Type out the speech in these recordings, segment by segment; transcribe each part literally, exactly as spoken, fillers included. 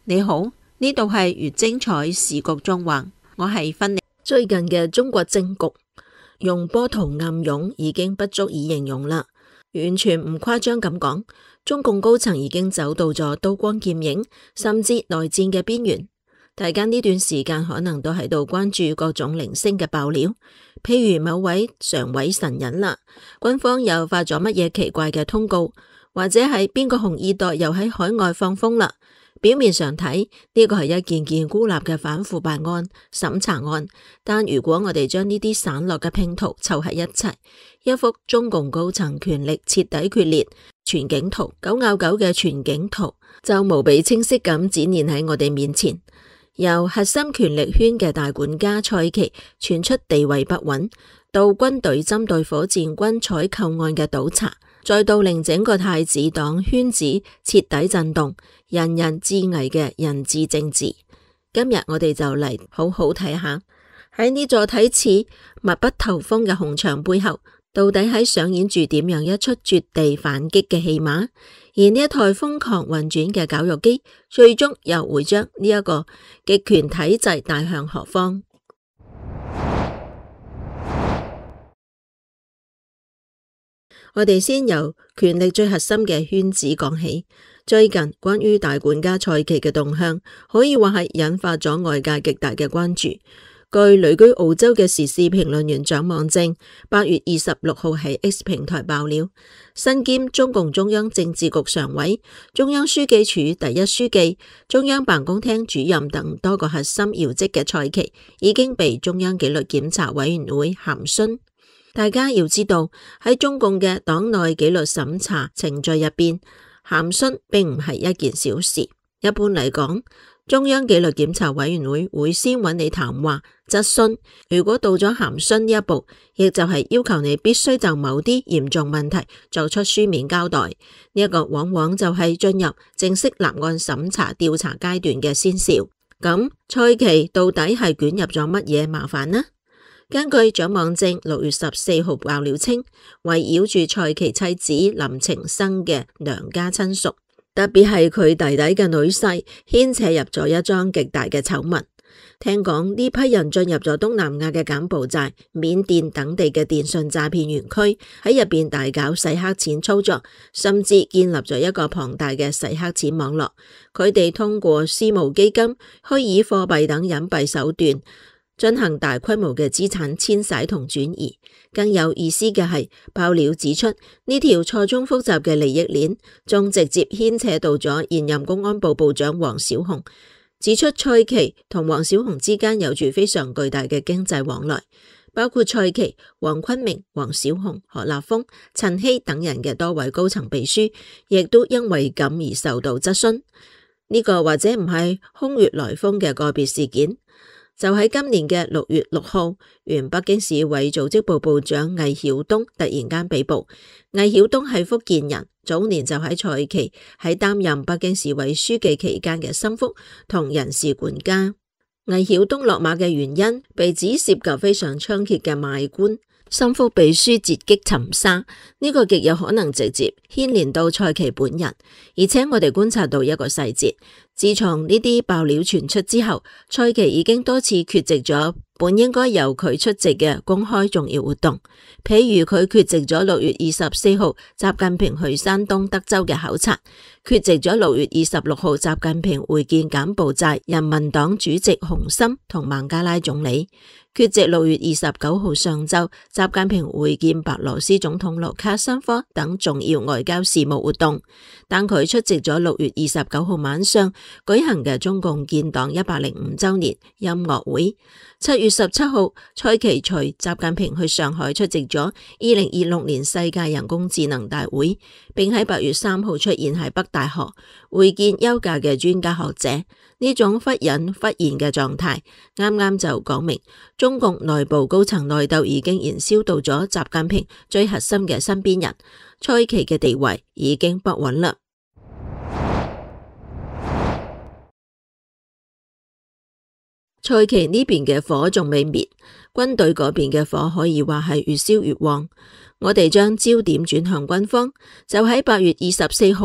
你好，呢度係越精彩時局縱橫，我係芬妮。 最近嘅中國政局用波濤暗湧已經不足以形容啦，完全唔誇張咁講，中共高層已經走到咗刀光劍影，甚至內戰嘅邊緣。大家呢段時間可能都喺度關注各種零星嘅爆料，譬如某位常委神隱啦，軍方又發咗乜嘢奇怪嘅通告，或者係邊個紅二代又喺海外放風啦。表面上睇呢個係一件件孤立嘅反腐敗案、審查案，但如果我哋將呢啲散落嘅拼圖湊喺一齊，一幅中共高層權力徹底決裂全景圖、九拗九嘅全景圖就無比清晰咁展現喺我哋面前。由核心權力圈嘅大管家蔡奇傳出地位不穩，到軍隊針對火箭軍採購案嘅倒查，再到令整個太子黨圈子徹底震動，人人自危嘅人質政治。今日我哋就嚟好好睇下，喺呢座睇似密不透風嘅紅牆背後，到底喺上演住點樣一出絕地反擊嘅戲碼？而呢一台瘋狂運轉嘅絞肉機，最終又會將呢一個極權體制帶向何方？我哋先由權力最核心嘅圈子講起。最近關於大管家蔡奇嘅動向，可以話係引發咗外界極大嘅關注。據旅居澳洲嘅時事評論員蔣望正八月二十六號喺 X 平台爆料，身兼中共中央政治局常委、中央書記處第一書記、中央辦公廳主任等多個核心要職嘅蔡奇，已經被中央紀律檢查委員會函詢。大家要知道，喺中共嘅黨內紀律審查程序入邊，函詢並唔係一件小事。一般嚟講，中央紀律檢查委員會會先揾你談話、質詢，如果到咗函詢呢一步，亦就係要求你必須就某啲嚴重問題作出書面交代。呢、這、一個往往就係進入正式立案審查調查階段嘅先兆。咁蔡奇到底係捲入咗乜嘢麻煩呢？根據蔣望正六月十四號爆料稱，圍繞住蔡奇妻子林晴生嘅娘家親屬，特別係佢弟弟嘅女婿，牽扯入咗一樁極大嘅醜聞。聽講呢批人進入咗東南亞嘅柬埔寨、緬甸等地嘅電信詐騙園區，喺入邊大搞洗黑錢操作，甚至建立咗一個龐大嘅洗黑錢網絡。佢哋通過私募基金、虛擬貨幣等隱蔽手段，進行大規模嘅資產遷徙同轉移。更有意思嘅係，爆料指出呢條錯綜複雜嘅利益鏈，仲直接牽扯到咗現任公安部部長王小洪。指出蔡奇同王小洪之間有住非常巨大嘅經濟往來，包括蔡奇、黃坤明、王小洪、何立峰、陳希等人嘅多位高層秘書，亦都因為咁而受到質詢。呢、這個或者唔係空穴來風嘅個別事件。就喺今年嘅六月六號，原北京市委組織部部長魏曉東突然間被捕。魏曉東係福建人，早年就喺蔡奇喺擔任北京市委書記期間嘅心腹同人事管家。魏曉東落馬嘅原因，被指涉及非常猖獗嘅賣官、心腹秘書截擊尋殺，呢、這個極有可能直接牽連到蔡奇本人。而且我哋觀察到一個細節，自從呢啲爆料傳出之後，蔡奇已經多次缺席咗本應該由佢出席嘅公開重要活動，譬如佢缺席咗六月二十四號習近平去山東德州嘅考察，缺席咗六月二十六號習近平會見柬埔寨人民黨主席洪森同孟加拉總理，缺席六月二十九號上晝習近平會見白羅斯總統盧卡申科等重要外交事務活動，但佢出席咗六月二十九號晚上舉行嘅中共建黨一百零五周年音樂會。七月十七號，蔡奇隨習近平去上海出席咗二零二六年世界人工智能大會，並喺八月三號出現喺北大學會見休假嘅專家學者。呢種忽隱忽現嘅狀態，啱啱就講明中共內部高層內鬥已經燃燒到咗習近平最核心嘅身邊人，蔡奇嘅地位已經不穩啦。蔡奇呢邊嘅火仲未滅，軍隊嗰邊嘅火可以話係越燒越旺。我哋將焦點轉向軍方，就喺八月二十四號，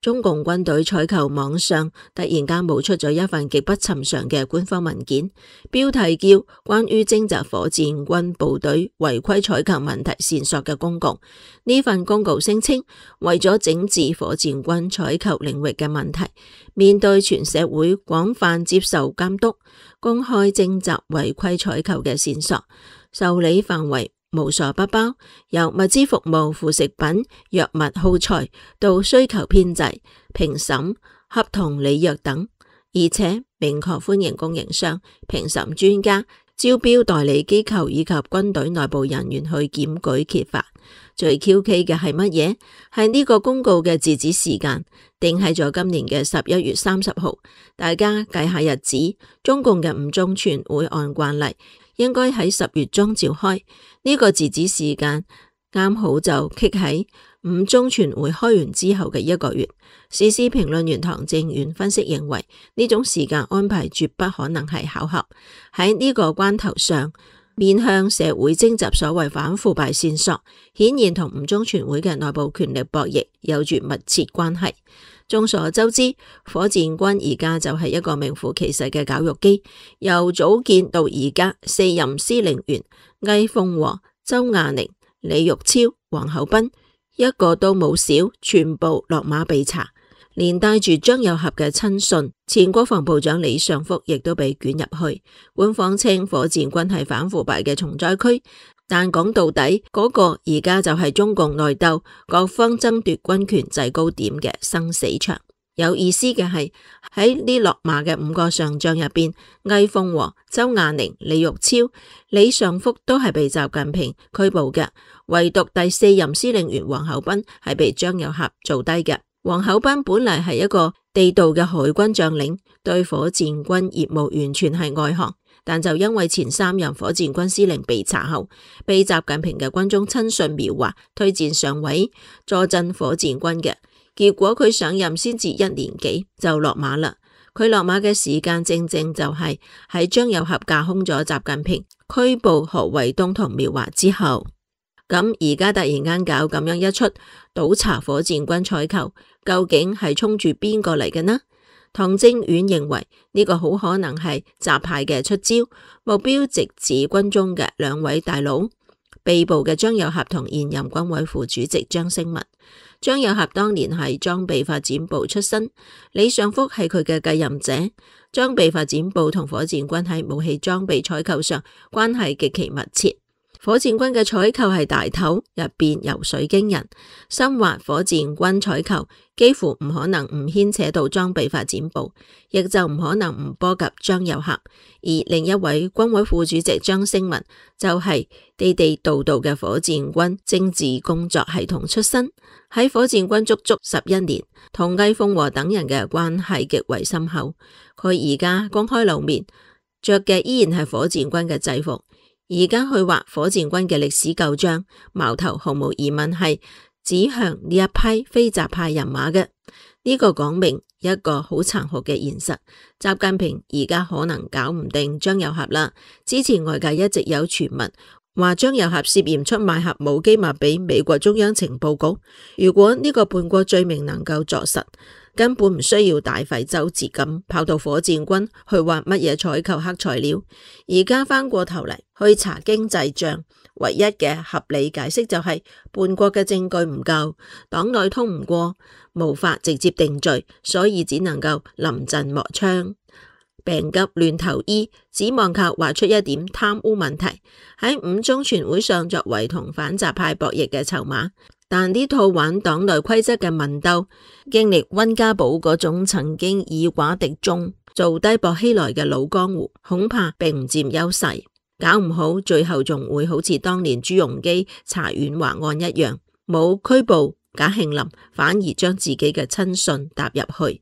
中共軍隊採購網上突然間冒出咗一份極不尋常嘅官方文件，標題叫《關於徵集火箭軍部隊違規採購問題線索嘅公告》。呢份公告聲稱，為咗整治火箭軍採購領域嘅問題，面對全社會廣泛接受監督，公開徵集違規採購嘅線索，受理範圍無所不包，由物資服務、副食品、藥物耗材到需求編制、評審、合同履約等，而且明確歡迎供應商、評審專家、招標代理機構以及軍隊內部人員去檢舉揭發。最蹊蹺嘅係乜嘢？係呢個公告嘅截止時間定喺咗今年嘅十一月三十號。大家計下日子，中共嘅五中全會按慣例應該喺十月中召開，呢、這個截止時間啱好就棘喺五中全會開完之後嘅一個月。時事評論員唐正遠分析認為，呢種時間安排絕不可能係巧合。喺呢個關頭上，面向社會徵集所謂反腐敗線索，顯然同五中全會嘅內部權力博弈有住密切關係。眾所周知，火箭軍而家就係一個名副其實嘅絞肉機，由組建到而家，四任司令員魏鳳和、周亞寧、李玉超、王厚斌一個都冇少，全部落馬被查，連帶住張又俠嘅親信前國防部長李尚福亦都被捲入去。官方稱火箭軍係反腐敗嘅重災區，但講到底，嗰、那個而家就係中共內鬥、各方爭奪軍權制高點嘅生死場。有意思嘅係，喺呢落馬嘅五個上將入邊，魏鳳和、周亞寧、李玉超、李尚福都係被習近平拘捕嘅，唯獨第四任司令員王厚斌係被張又俠做低嘅。王厚斌本嚟係一個地道嘅海軍將領，對火箭軍業務完全係外行。但就因為前三任火箭軍司令被查後，被習近平嘅軍中親信描畫推薦上位坐鎮火箭軍嘅，結果佢上任先至一年幾就落馬啦。佢落馬嘅時間正正就係喺張又俠架空咗習近平拘捕何衛東同苗華之後。咁而家突然間搞咁樣一出倒查火箭軍採購，究竟係衝住邊個嚟嘅呢？唐正遠認為呢、這個好可能係習派嘅出招，目標直指軍中嘅兩位大佬，被捕嘅張又俠同現任軍委副主席張升民。張又俠當年係裝備發展部出身，李尚福係佢嘅繼任者。裝備發展部同火箭軍喺武器裝備採購上關係極其密切。火箭軍嘅採購係大頭，入邊油水驚人，深挖火箭軍採購幾乎唔可能唔牽扯到裝備發展部，亦就唔可能唔波及張又俠。而另一位軍委副主席張升民就係地地道道嘅火箭軍政治工作系統出身，喺火箭軍足足十一年，同魏鳳和等人嘅關係極為深厚。佢而家公開露面，着嘅依然係火箭軍嘅制服。而家去畫火箭軍嘅歷史舊章，矛頭毫無疑問係指向呢一批非習派人馬嘅。呢、這個講明一個好殘酷嘅現實，習近平而家可能搞唔定張又俠啦。之前外界一直有傳聞話張又俠涉嫌出賣核武機密俾美國中央情報局，如果呢個叛國罪名能夠坐實，根本唔需要大費周折咁跑到火箭軍去畫乜嘢採購黑材料。而家翻過頭嚟去查經濟賬，唯一嘅合理解釋就係叛國嘅證據唔夠，黨內通唔過，無法直接定罪，所以只能夠臨陣磨槍。病急亂投醫，指望靠畫出一點貪污問題喺五中全會上作為同反習派博弈嘅籌碼。但呢套玩黨內規則嘅文鬥，經歷溫家寶嗰種曾經以寡敵眾、做低薄熙來嘅老江湖，恐怕並唔佔優勢。搞唔好最後仲會好似當年朱鎔基查遠華案一樣，冇拘捕賈慶林，反而將自己嘅親信搭入去。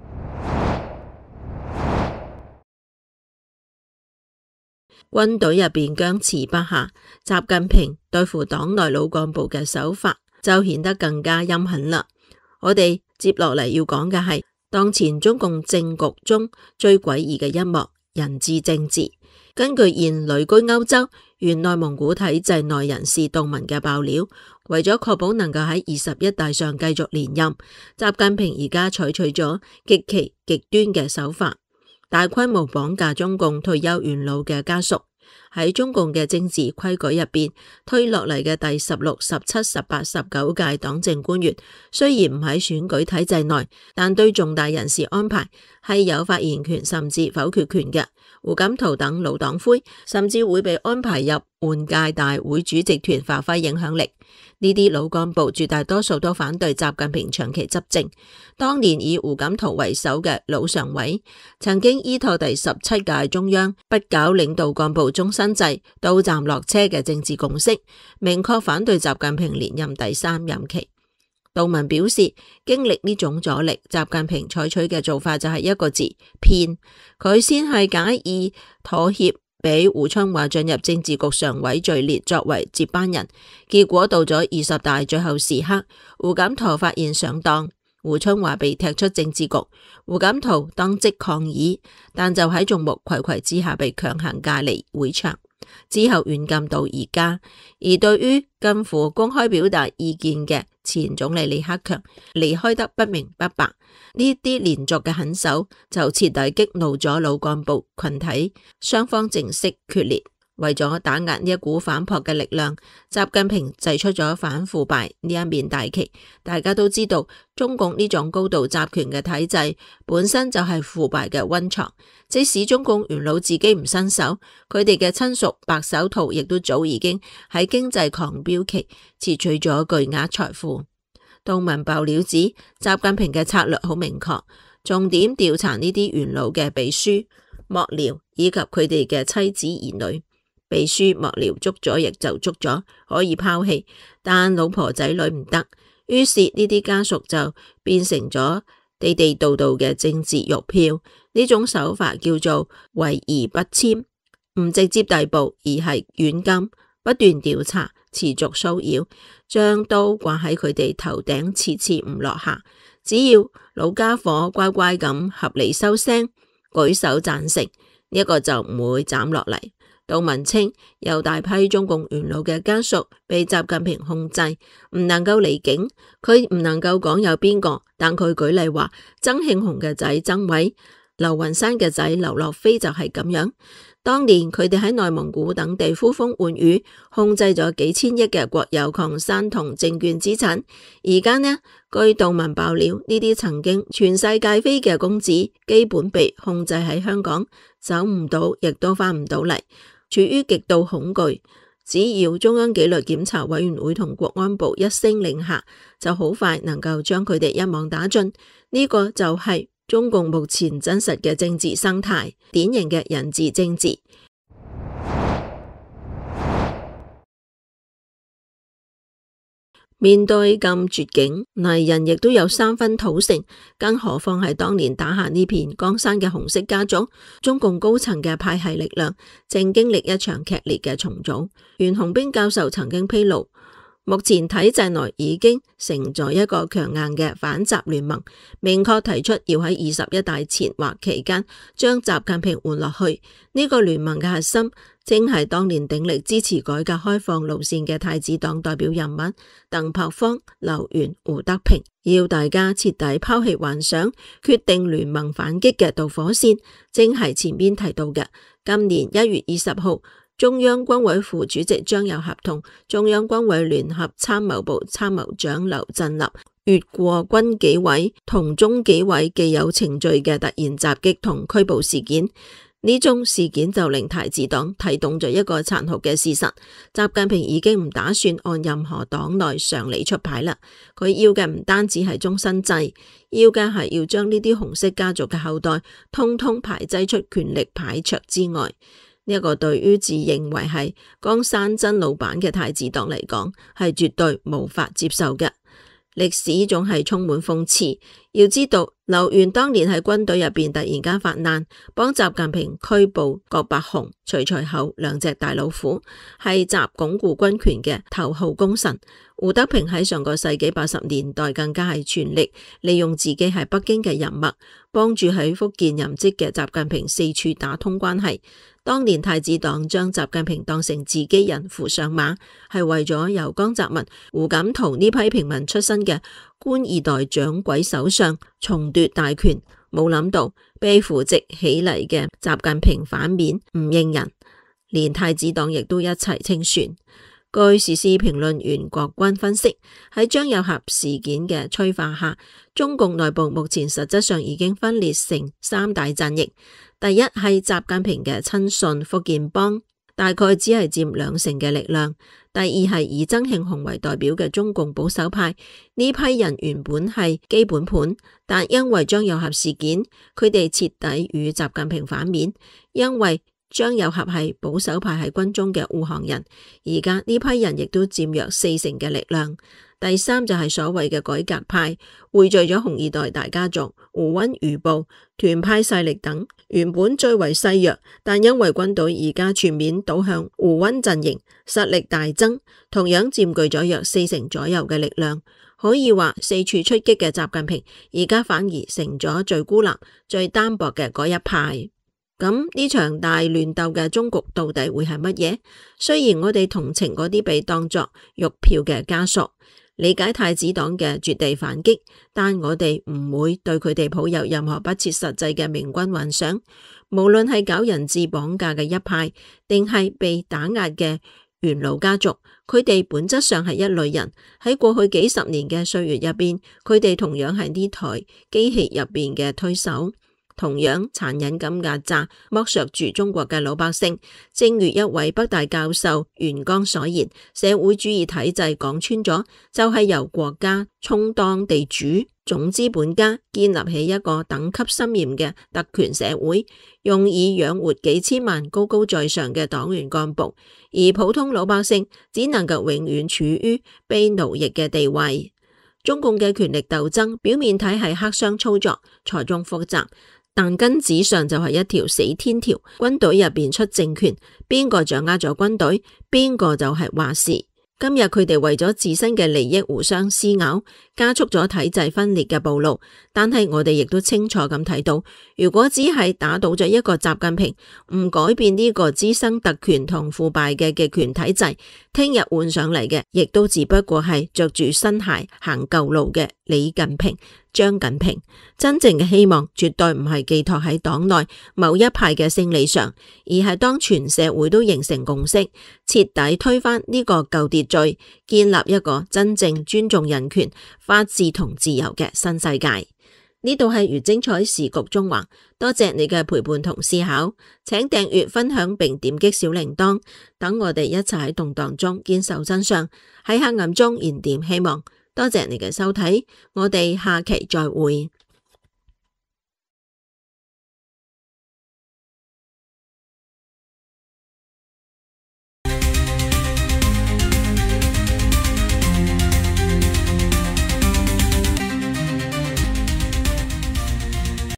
軍隊入邊僵持不下，習近平對付黨內老幹部嘅手法就顯得更加陰狠啦。我哋接落嚟要講嘅係當前中共政局中最詭異嘅一幕——人質政治。根據現旅居歐洲、原內蒙古體制內人士杜文嘅爆料， 為咗確保能夠喺二十一大上繼續連任，習近平而家採取咗極其極端嘅手法，大規模綁架中共退休元老嘅家屬。喺中共嘅政治規矩入邊，推落嚟嘅第十六、十七、十八、十九屆黨政官員，雖然唔喺選舉體制內，但對重大人事安排係有發言權甚至否決權嘅。胡錦濤等老黨魁甚至會被安排入換屆大會主席團發揮影響力。呢啲老幹部絕大多數都反對習近平長期執政。當年以胡錦濤為首嘅老常委曾經依託第十七屆中央不搞領導幹部終身制、到站落車嘅政治共識，明確反對習近平連任第三任期。杜文表示，經歷呢種阻力，習近平採取嘅做法就係一個字：騙。佢先係假意妥協，俾胡春華進入政治局常委序列作為接班人，結果到咗二十大最後時刻，胡錦濤發現上當，胡春華被踢出政治局，胡錦濤當即抗議，但就喺眾目睽睽之下被強行架離會場，之後軟禁到而家。而對於近乎公開表達意見嘅前總理李克強離開得不明不白，呢啲連續嘅狠手就徹底激怒咗老幹部群體，雙方正式決裂。為咗打壓呢一股反撲嘅力量，習近平祭出咗反腐敗呢一面大旗。大家都知道，中共呢種高度集權嘅體制本身就係腐敗嘅溫床。即使中共元老自己唔伸手，佢哋嘅親屬白手套亦都早已經喺經濟狂飆期竊取咗巨額財富。杜文爆料指，習近平嘅策略好明確，重點調查呢啲元老嘅秘書、幕僚以及佢哋嘅妻子兒女。秘書幕僚捉咗亦就捉咗，可以拋棄，但老婆仔女唔得。於是呢啲家屬就變成咗地地道道嘅政治肉票。呢種手法叫做圍而不簽，唔直接逮捕，而係軟禁，不斷調查，持續騷擾，將刀掛喺佢哋頭頂，次次唔落下。只要老家伙乖乖咁合理收聲，舉手贊成，呢、這、一個就唔會斬落嚟。杜文稱，有大批中共元老嘅家屬被習近平控制，唔能夠離境。佢唔能夠講有邊個，但佢舉例話，曾慶紅嘅仔曾偉、劉雲山嘅仔劉樂飛就係咁樣。當年佢哋喺內蒙古等地呼風喚雨，控制咗幾千億嘅國有礦山同證券資產。而家呢，據杜文爆料，呢啲曾經全世界飛嘅公子，基本被控制喺香港，走唔到，亦都翻唔到嚟。處於極度恐懼，只要中央紀律檢查委員會同國安部一聲令下，就好快能夠將佢哋一網打盡。呢、這個就係中共目前真實嘅政治生態，典型嘅人治政治。面對咁絕境，泥人亦都有三分土性，更何況係當年打下呢片江山嘅紅色家族。中共高層嘅派系力量正經歷一場劇烈嘅重組。袁洪兵教授曾經披露，目前體制內已經成咗一個強硬嘅反習聯盟，明確提出要喺二十一大前或期間將習近平換落去。呢、這個聯盟嘅核心正係當年鼎力支持改革開放路線嘅太子黨代表人物鄧樸方、劉源、胡德平，要大家徹底拋棄幻想，決定聯盟反擊嘅導火線，正係前邊提到嘅今年一月二十號。中央軍委副主席張又俠同中央軍委聯合參謀部參謀長劉振立越過軍紀委同中紀委既有程序嘅突然襲擊同拘捕事件。呢宗事件就令太子黨睇懂咗一個殘酷嘅事實：習近平已經唔打算按任何黨內常理出牌啦。佢要嘅唔單止係終身制，要嘅係要將呢啲紅色家族嘅後代通通排擠出權力牌桌之外。呢一個對於自認為係江山真老闆嘅太子黨嚟講，係絕對無法接受嘅。歷史總係充滿諷刺， 要知道，劉源當年喺軍隊入邊突然間發難，幫習近平拘捕郭伯雄、徐才厚兩隻大老虎，係習鞏固軍權嘅頭號功臣。胡德平喺上個世紀八十年代更加係全力利用自己喺北京嘅人脈，幫助喺福建任職嘅習近平四處打通關係。當年太子黨將習近平當成自己人扶上馬，係為咗由江澤民、胡錦濤呢批平民出身嘅官二代掌櫃手上重奪大權。冇諗到被扶植起嚟嘅習近平反面唔認人，連太子黨亦都一齊清算。據時事評論員郭軍分析，喺張又俠事件嘅催化下，中共內部目前實質上已經分裂成三大陣營。第一係習近平嘅親信福建幫，大概只係佔兩成嘅力量。第二係以曾慶紅為代表嘅中共保守派，呢批人原本係基本盤，但因為張又俠事件，佢哋徹底與習近平反面。因為張又俠係保守派喺軍中嘅護航人，而家呢批人亦都佔約四成嘅力量。第三就係所謂嘅改革派，匯聚咗紅二代大家族、胡溫餘部、團派勢力等，原本最為細弱，但因為軍隊而家全面倒向胡溫陣營，實力大增，同樣佔據咗約四成左右嘅力量。可以話四處出擊嘅習近平，而家反而成咗最孤立、最單薄嘅嗰一派。咁呢場大亂鬥嘅終局到底會係乜嘢？雖然我哋同情嗰啲被當作肉票嘅家屬，理解太子黨嘅絕地反擊，但我哋唔會對佢哋抱有任何不切實際嘅明君幻想。無論係搞人質綁架嘅一派，定係被打壓嘅元老家族，佢哋本質上係一類人。喺過去幾十年嘅歲月入邊，佢哋同樣係呢台機器入邊嘅推手，同樣殘忍咁壓榨剝削住中國嘅老百姓。正如一位北大教授袁剛所言，社會主義體制講穿咗就係由國家充當地主、總資本家，建立起一個等級森嚴嘅特權社會，用以養活幾千萬高高在上嘅黨員幹部，而普通老百姓只能夠永遠處於被奴役嘅地位。中共嘅權力鬥爭表面睇係黑箱操作，錯綜複雜，但根子上就係一條死天條。軍隊入邊出政權，邊個掌握咗軍隊，邊個就係話事。今日佢哋為咗自身嘅利益互相撕咬，加速咗體制分裂嘅暴露。但係我哋亦都清楚咁睇到，如果只係打倒咗一個習近平，唔改變呢個滋生特權同腐敗嘅極權體制，聽日換上嚟嘅，亦都只不過係着住新鞋行舊路嘅李近平、張近平。真正嘅希望絕對唔係寄託喺黨內某一派嘅勝利上，而係當全社會都形成共識，徹底推翻呢個舊秩序，建立一個真正尊重人權、法治同自由嘅新世界。呢度係如精彩時局縱橫，多謝你嘅陪伴同思考，請訂閱、分享並點擊小鈴鐺，等我哋一齊喺動盪中堅守真相，喺黑暗中燃點希望。多謝你嘅收睇，我哋下期再會。